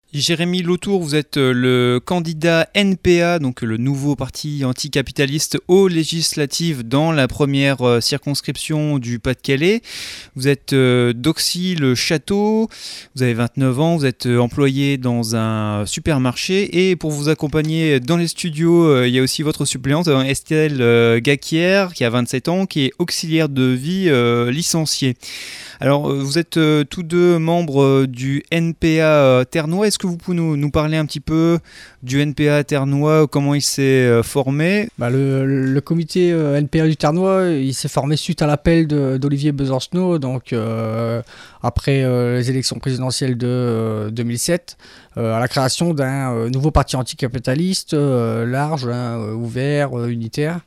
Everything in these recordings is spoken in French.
Jérémy Lautour, vous êtes le candidat NPA, donc le nouveau parti anticapitaliste aux législatives dans la première circonscription du Pas-de-Calais. Vous êtes d'Auxy-le-Château, vous avez 29 ans, vous êtes employé dans un supermarché et pour vous accompagner dans les studios, il y a aussi votre suppléante Estelle Gaquière qui a 27 ans, qui est auxiliaire de vie licenciée. Alors, vous êtes tous deux membres du NPA Ternois. Est-ce que vous pouvez nous parler un petit peu du NPA Ternois, comment il s'est formé ? Le comité NPA du Ternois, il s'est formé suite à l'appel d'Olivier Besancenot, donc après les élections présidentielles de 2007, à la création d'un nouveau parti anticapitaliste, large, ouvert, unitaire.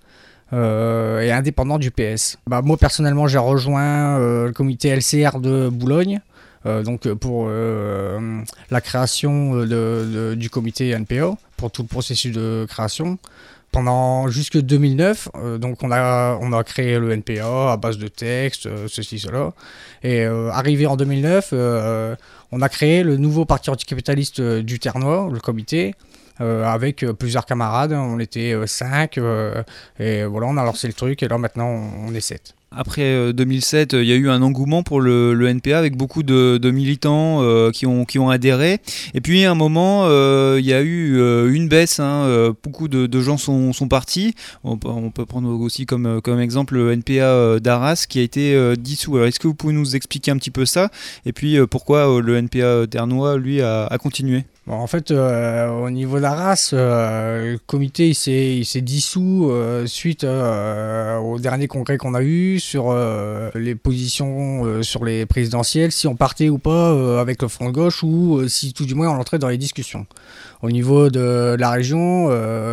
Et indépendant du PS. Moi personnellement j'ai rejoint le comité LCR de Boulogne pour la création du comité NPA, pour tout le processus de création. Pendant jusque 2009, on a créé le NPA à base de textes, ceci, cela. Et arrivé en 2009, on a créé le nouveau parti anticapitaliste du Ternois, le comité, avec plusieurs camarades. On était 5 et voilà, on a lancé le truc et là maintenant on est 7. Après 2007, il y a eu un engouement pour le NPA avec beaucoup de militants qui ont adhéré. Et puis à un moment, il y a eu une baisse. Beaucoup de gens sont partis. On peut prendre aussi comme exemple le NPA d'Arras qui a été dissous. Alors est-ce que vous pouvez nous expliquer un petit peu ça ? Et puis pourquoi le NPA ternois, lui, a continué ? Bon, en fait, au niveau d'Arras, le comité il s'est dissous suite au dernier congrès qu'on a eu sur les positions sur les présidentielles, si on partait ou pas avec le Front de gauche ou si tout du moins on entrait dans les discussions. Au niveau de la région,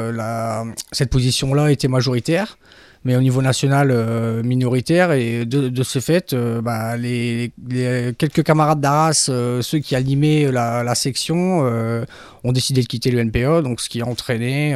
cette position-là était majoritaire, mais au niveau national minoritaire, et de ce fait, les quelques camarades d'Arras, ceux qui animaient la section, ont décidé de quitter le NPA, donc ce qui a entraîné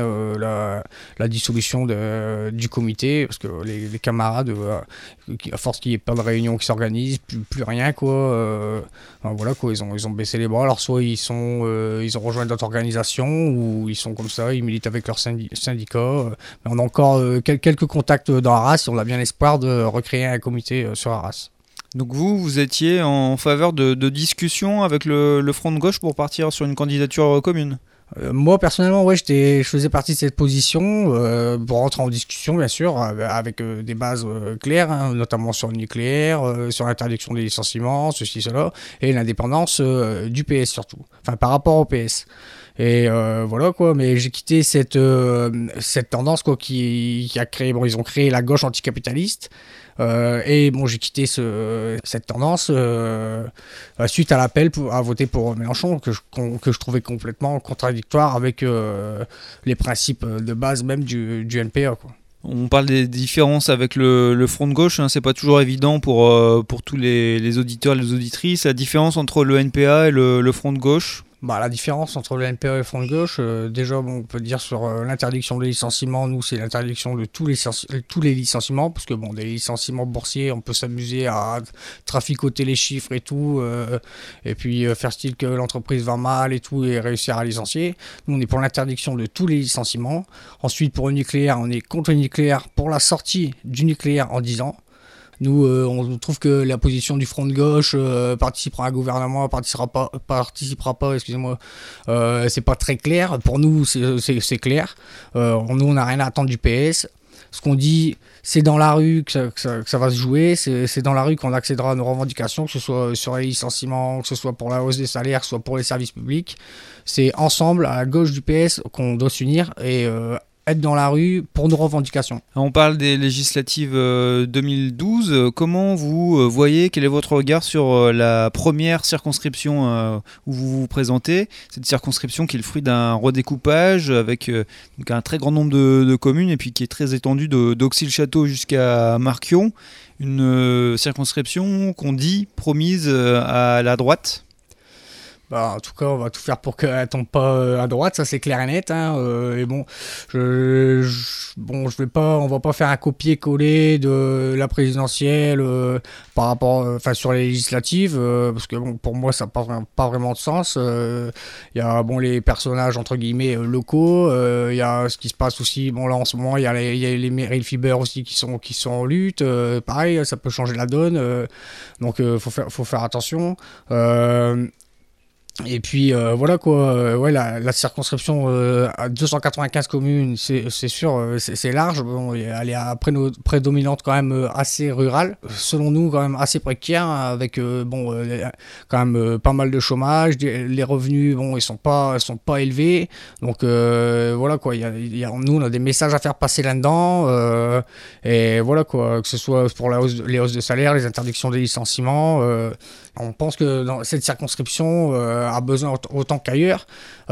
la dissolution du comité, parce que les camarades, à force qu'il n'y ait pas de réunion qui s'organise, plus rien, quoi. Voilà, quoi, ils ont baissé les bras. Alors soit ils ont rejoint d'autres organisations, ou ils sont comme ça, ils militent avec leurs syndicats. Mais on a encore quelques contacts dans Arras, et on a bien l'espoir de recréer un comité sur Arras. Donc vous étiez en faveur de discussions avec le Front de gauche pour partir sur une candidature commune ? Moi personnellement, ouais, je faisais partie de cette position pour rentrer en discussion, bien sûr, avec des bases claires, notamment sur le nucléaire, sur l'interdiction des licenciements, ceci, cela, et l'indépendance du PS surtout, enfin par rapport au PS. Et voilà quoi, mais j'ai quitté cette tendance quoi qui a créé, ils ont créé la gauche anticapitaliste. Et bon, j'ai quitté cette tendance suite à l'appel à voter pour Mélenchon, que je trouvais complètement contradictoire avec les principes de base même du NPA, quoi. On parle des différences avec le Front de gauche, c'est pas toujours évident pour tous les auditeurs et les auditrices. La différence entre le NPA et le Front de gauche ? La différence entre le NPA et le Front de gauche, déjà, on peut dire sur l'interdiction des licenciements, nous, c'est l'interdiction de tous les licenciements, parce que des licenciements boursiers, on peut s'amuser à traficoter les chiffres et tout, et puis faire style que l'entreprise va mal et tout, et réussir à licencier. Nous, on est pour l'interdiction de tous les licenciements. Ensuite, pour le nucléaire, on est contre le nucléaire, pour la sortie du nucléaire en 10 ans. Nous, on trouve que la position du Front de gauche, participera à un gouvernement, participera pas, excusez-moi, c'est pas très clair. Pour nous, c'est clair. Nous, on n'a rien à attendre du PS. Ce qu'on dit, c'est dans la rue que ça va se jouer, c'est dans la rue qu'on accédera à nos revendications, que ce soit sur les licenciements, que ce soit pour la hausse des salaires, que ce soit pour les services publics. C'est ensemble, à la gauche du PS, qu'on doit s'unir et être dans la rue pour nos revendications. On parle des législatives 2012. Comment vous voyez, quel est votre regard sur la première circonscription où vous vous présentez ? Cette circonscription qui est le fruit d'un redécoupage avec donc un très grand nombre de communes et puis qui est très étendue d'Auxy-le-Château jusqu'à Marquion. Une circonscription qu'on dit promise à la droite. Bah, en tout cas, on va tout faire pour qu'elle tombe pas à droite, ça c'est clair et net. Hein, et bon, bon, on va pas faire un copier-coller de la présidentielle par rapport, enfin sur les législatives, parce que bon, pour moi, ça n'a pas vraiment de sens. Il y a bon les personnages entre guillemets locaux, il y a ce qui se passe aussi. Bon là en ce moment, il y a les Meryl Fiber aussi qui sont en lutte. Pareil, ça peut changer la donne. Donc faut faire attention. Et puis voilà quoi, ouais, la circonscription à 295 communes, c'est sûr, c'est large. Bon, elle est à prédominante quand même assez rurale, selon nous quand même assez précaire, avec bon, quand même pas mal de chômage, les revenus bon, ils sont pas élevés. Donc voilà quoi, nous on a des messages à faire passer là-dedans, et voilà quoi, que ce soit pour les hausses de salaire, les interdictions des licenciements. On pense que dans cette circonscription a besoin autant qu'ailleurs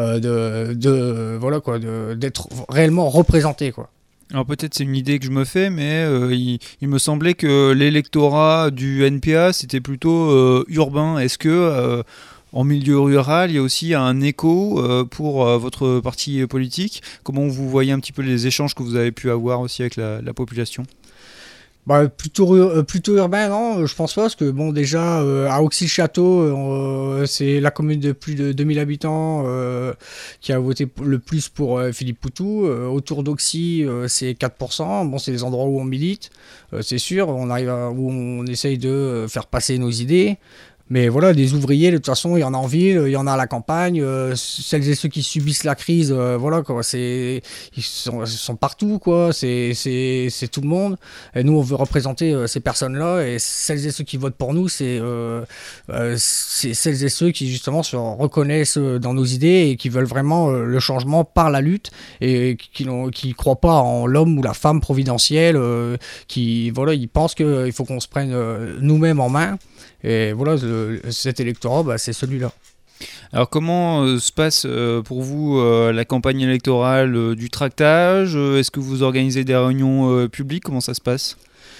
voilà quoi, d'être réellement représenté quoi. Alors peut-être c'est une idée que je me fais, mais il me semblait que l'électorat du NPA c'était plutôt urbain. Est-ce que en milieu rural il y a aussi un écho pour votre parti politique? Comment vous voyez un petit peu les échanges que vous avez pu avoir aussi avec la population? Bah, plutôt urbain, non, je pense pas, parce que bon, déjà, à Auxy-le-Château, c'est la commune de plus de 2000 habitants qui a voté le plus pour Philippe Poutou. Autour d'Auxy, c'est 4%. Bon, c'est des endroits où on milite, c'est sûr, où on essaye de faire passer nos idées. Mais voilà, des ouvriers, de toute façon, il y en a en ville, il y en a à la campagne. Celles et ceux qui subissent la crise, voilà, quoi, ils sont partout, quoi. C'est tout le monde. Et nous, on veut représenter ces personnes-là. Et celles et ceux qui votent pour nous, c'est celles et ceux qui, justement, se reconnaissent dans nos idées et qui veulent vraiment le changement par la lutte et qui croient pas en l'homme ou la femme providentielle, voilà, ils pensent qu'il faut qu'on se prenne nous-mêmes en main. Et voilà, cet électorat, bah, c'est celui-là. Alors comment se passe pour vous la campagne électorale du tractage? Est-ce que vous organisez des réunions publiques? Comment ça se passe?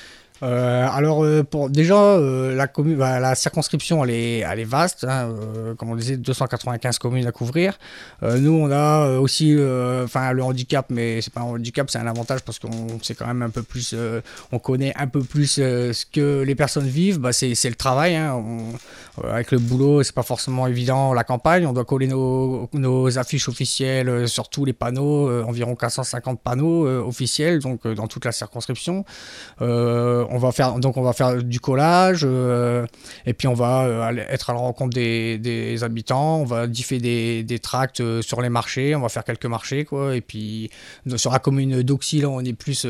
Alors déjà la circonscription elle est vaste, hein, comme on disait 295 communes à couvrir. Nous on a aussi le handicap, mais c'est pas un handicap, c'est un avantage parce qu'on sait quand même un peu plus, on connaît un peu plus ce que les personnes vivent. Bah, c'est le travail, hein. Avec le boulot c'est pas forcément évident la campagne, on doit coller nos affiches officielles sur tous les panneaux, environ 450 panneaux officiels donc dans toute la circonscription. On va faire du collage et puis on va être à la rencontre des habitants, on va differ des tracts sur les marchés, on va faire quelques marchés quoi, et puis sur la commune d'Auxy là on est plus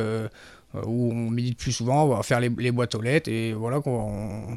où on milite plus souvent, on va faire les boîtes aux lettres et voilà quoi,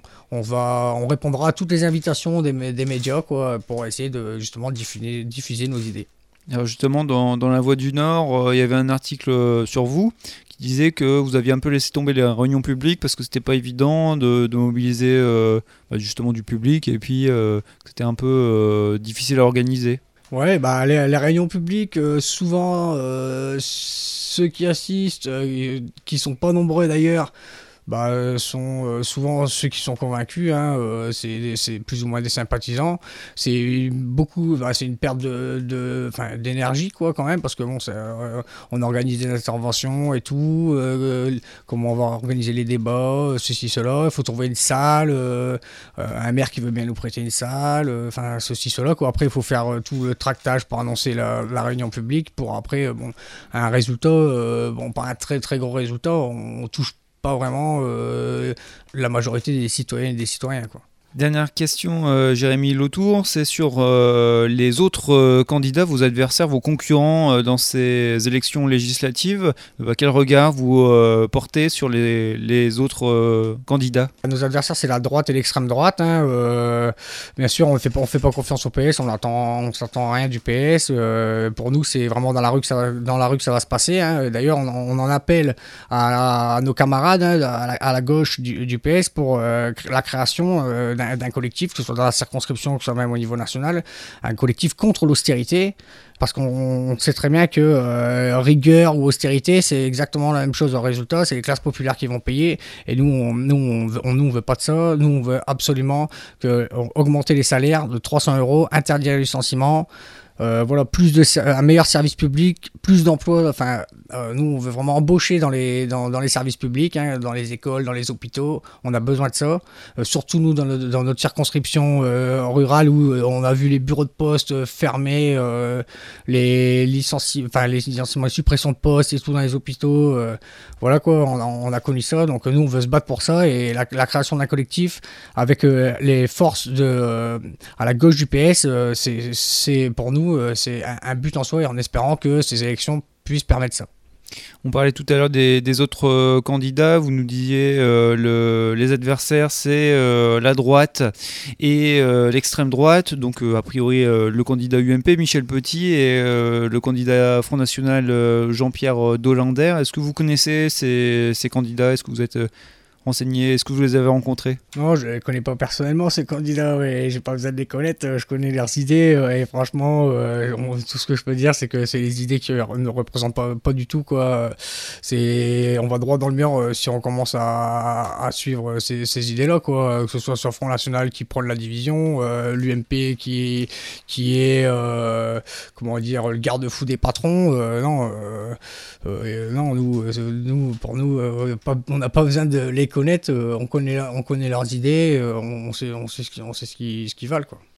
on répondra à toutes les invitations des médias quoi, pour essayer de justement diffuser nos idées. Alors justement, dans La Voix du Nord, il y avait un article sur vous qui disait que vous aviez un peu laissé tomber les réunions publiques parce que c'était pas évident de mobiliser justement du public et puis que c'était un peu difficile à organiser. Ouais, bah les réunions publiques, souvent ceux qui assistent, qui sont pas nombreux d'ailleurs, bah, sont souvent ceux qui sont convaincus, hein, c'est plus ou moins des sympathisants. C'est c'est une perte d'énergie quoi quand même parce que bon, on organise des interventions et tout, comment on va organiser les débats, ceci cela. Il faut trouver une salle, un maire qui veut bien nous prêter une salle, ceci cela quoi. Après il faut faire tout le tractage pour annoncer la réunion publique pour après un résultat, pas un très très gros résultat. On touche pas vraiment la majorité des citoyennes et des citoyens quoi. Dernière question, Jérémy Lautour, c'est sur les autres candidats, vos adversaires, vos concurrents dans ces élections législatives. Quel regard vous portez sur les autres candidats? Nos adversaires, c'est la droite et l'extrême droite. Hein, bien sûr, on fait pas confiance au PS, on s'attend à rien du PS. Pour nous, c'est vraiment dans la rue que ça va se passer. Hein. D'ailleurs, on en appelle à nos camarades hein, à la gauche du PS pour la création d'un collectif, que ce soit dans la circonscription, que ce soit même au niveau national, un collectif contre l'austérité, parce qu'on sait très bien que rigueur ou austérité, c'est exactement la même chose au résultat, c'est les classes populaires qui vont payer, et nous, on veut pas de ça, nous, on veut absolument augmenter les salaires de 300 €, interdire le licenciement, voilà, un meilleur service public, plus d'emplois. Enfin, nous, on veut vraiment embaucher dans les services publics, hein, dans les écoles, dans les hôpitaux. On a besoin de ça. Surtout nous, dans notre circonscription rurale, où on a vu les bureaux de poste fermés, les licenciements, les suppressions de postes et tout dans les hôpitaux. Voilà quoi, on a connu ça. Donc nous, on veut se battre pour ça. Et la création d'un collectif avec les forces à la gauche du PS, c'est pour nous, c'est un but en soi, et en espérant que ces élections puissent permettre ça. On parlait tout à l'heure des autres candidats. Vous nous disiez les adversaires, c'est la droite et l'extrême droite. Donc a priori le candidat UMP, Michel Petit, et le candidat Front National, Jean-Pierre Dollander. Est-ce que vous connaissez ces candidats? Est-ce que vous êtes renseigné? Est-ce que vous les avez rencontrés? Non, je les connais pas personnellement, ces candidats, mais j'ai pas besoin de les connaître. Je connais leurs idées, et franchement, tout ce que je peux dire, c'est que c'est des idées qui ne représentent pas du tout, quoi. On va droit dans le mur si on commence à suivre ces idées-là, quoi. Que ce soit sur Front National qui prône la division, l'UMP qui est comment dire, le garde-fou des patrons. Non, pour nous, on n'a pas besoin de les connaître, on connaît leurs idées, on sait ce qu'ils valent, quoi.